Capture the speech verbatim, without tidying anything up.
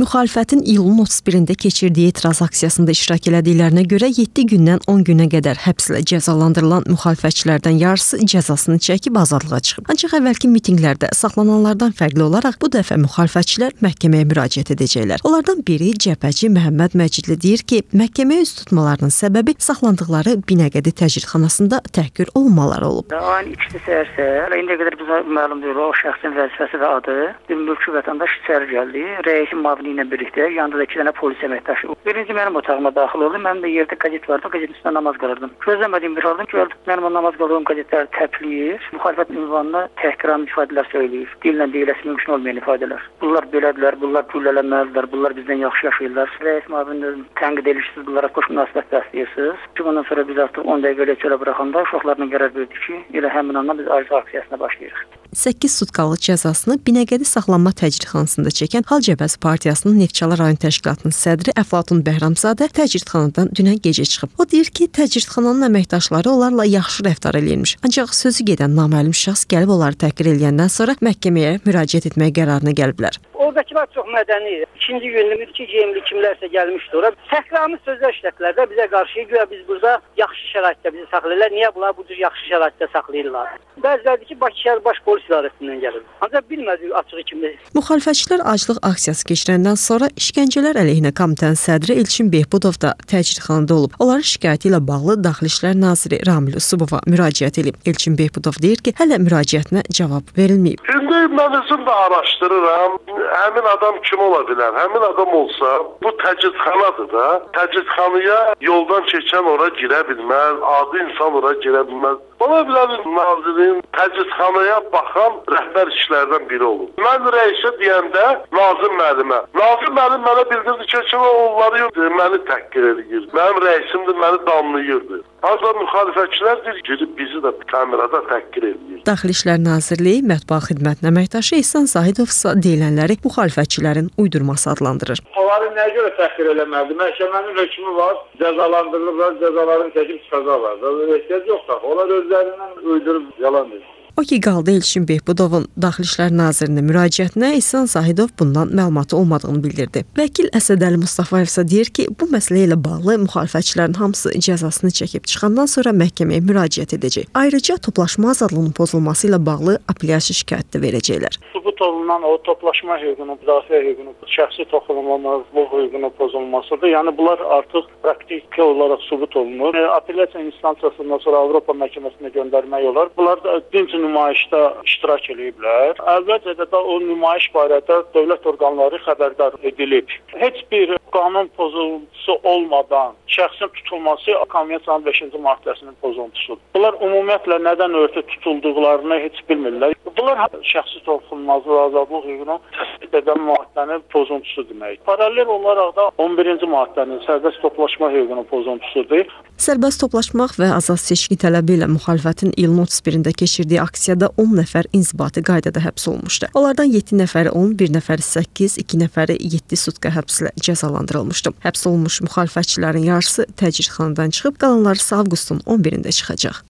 Müxalifətin iyulun otuz birində keçirdiyi etiraz aksiyasında iştirak elədiklərinə görə yeddi gündən on günə qədər həbslə cəzalandırılan müxalifətçilərdən yarısı cəzasını çəkib azadlığa çıxıb. Ancaq əvvəlki mitinqlərdə saxlananlardan fərqli olaraq bu dəfə müxalifətçilər məhkəməyə müraciət edəcəklər. Onlardan biri cəbhəci Məhəmməd Məcidli deyir ki, məhkəməyə üz tutmalarının səbəbi saxlandıqları Binəqədi təcridxanasında təhqir olunmaları olub. Ayın ikisi səhər-səhər, indiyə qədər bizə məlum deyil, o şəxsin vəzifəsi və adı bir mülki vətəndaş içəri gəldi. Rəisin mavini ilə birlikdə, yanında da iki dənə polis əməkdaşı. Birinci mənim otağıma daxil oldu. Mənim də yerdə qəzet vardı. Qəzetin üstündə namaz qılırdım. Gözləmədiyim bir halda gördüm. Mənim o namaz qıldığım qəzetləri təpləyir. Müxalifət ünvanına təhqiramiz ifadələr söyləyir. Dillə deyiləsi mümkün olmayan ifadələr. Bunlar belədirlər, bunlar güllələnməlidirlər, bunlar bizdən yaxşı yaşayırlar. Rəis mavini tənqid edirsiniz, bunlara xoş münasibət bəsləyirsiniz. Bundan sonra biz artıq on dəqiqə çölə buraxanda uşaqlarla qərar verdik ki, elə həmin andan biz ayrı aksiyasına başlayırıq. səkkiz sutkalıq cəzasını Binəqədi saxlanma təcridxanasında çəkən Xalq Cəbhəsi Partiyasının Neftçala rayon təşkilatının sədri Əflatun Bəhramzadə təcridxanadan dünən gecə çıxıb. O deyir ki, təcridxananın əməkdaşları onlarla yaxşı rəftar eləyirmiş. Ancaq sözü gedən naməlum şəxs gəlib onları təhqir eləyəndən sonra məhkəməyə müraciət etmək qərarına gəliblər. Oradakılar çox mədəni, ikinci günlük, iki geyimli kimlərsə gəlmişdi ora. Təhqiramiz sözlər işlətdilər də bizə qarşı, güya biz burada yaxşı şəraitdə bizi saxlayırlar. Niyə bunlar bu cür yaxşı şəraitdə saxlayırlar? Bəziləri ki, Bakı şəhər baş polis idarəsindən gəlir. Ancaq bilmədik açığı kimdir. Müxalifətçilər aclıq aksiyası keçirəndən sonra İşgəncələr əleyhinə komitənin sədri Elçin Behbudov da təcridxanada olub. Onların şikayəti ilə bağlı Daxili İşlər naziri Ramil Usubova müraciət edib. Elçin Behbudov deyir ki, hələ müraciətinə cavab verilməyib. İndi mən özüm də araşdırıram. Həmin adam kim ola bilər? Həmin adam olsa, bu təcridxanadır da. Təcridxanaya yoldan keçən ora girə bilməz, adi insan ora girə bilməz. Ola bilər nazirin təcridxanaya baxan rəhbər işlərdən biri olur. Mən rəisə deyəndə Nazim müəllimə. Nazim müəllim mənə bildirdi ki, ki onları yox, məni təhqir edir. Mənim rəisimdir, məni damlayırdı. Ancaq müxalifətçilər deyir ki, bizi də kamerada təhqir edir. Daxili İşlər Nazirliyi Mətbuat Xidmətinin əməkdaşı İhsan Zahidov isə deyilənləri müxalifətçilərin uydurması adlandırır. Onları nəyə görə təhqir eləməlidir? Məhkəmənin hökmü var, cəzalandırılıblar, cəzalarını çəkib çıxacaqlar. Ehtiyac yoxdur. Onlar özlərindən uydurub yalan deyir. O ki, qaldı Elçin Behbudovun Daxili İşlər Nazirinin müraciətinə İhsan Zahidov bundan məlumatı olmadığını bildirdi. Vəkil Əsədəli Mustafayev isə deyir ki, bu məsələ ilə bağlı müxalifətçilərin hamısı cəzasını çəkib çıxandan sonra məhkəməyə müraciət edəcək. Ayrıca toplaşma azadlığının pozulması ilə bağlı apellyasiya şikayəti də verəcəklər. Sübut olunan o toplaşma hüququnun, müdafiə hüququnun, şəxsi toxunulmazlıq hüququnun pozulmasıdır. Yəni bunlar artıq praktiki olaraq sübut olunur. E, apellyasiya instansiyasından sonra Avropa məhkəməsinə göndərmək olar. Bunlar da dinc nümayişdə iştirak ediblər. Əvvəlcə də o nümayiş barədə dövlət orqanları xəbərdar edilib. Heç bir qanun pozuntusu olmadan şəxsin tutulması Konvensiyanın beşinci maddəsinin pozuntusudur. Bunlar ümumiyyətlə nədən örtü tutulduqlarını heç bilmirlər. Bunlar şəxsi toxunulmazlıq azadlıq hüququnu təsdiq edən maddənin pozuntusu demək. Paralel olaraq da on birinci maddənin sərbəst toplaşma hüququnun pozuntusudur. Sərbəst toplaşmaq və azad seçki tələbi ilə müxalifətin iyulun otuz birində keçirdiyi aksiyada on nəfər inzibati qaydada həbs olmuşdu. Onlardan yeddi nəfəri on, bir nəfəri səkkiz, iki nəfəri yeddi sutka həbslə cəzalandırılmışdı. Həbs olunmuş müxalifətçilərin yarısı təcridxanadan çıxıb, qalanları isə avqustun on birində çıxacaq.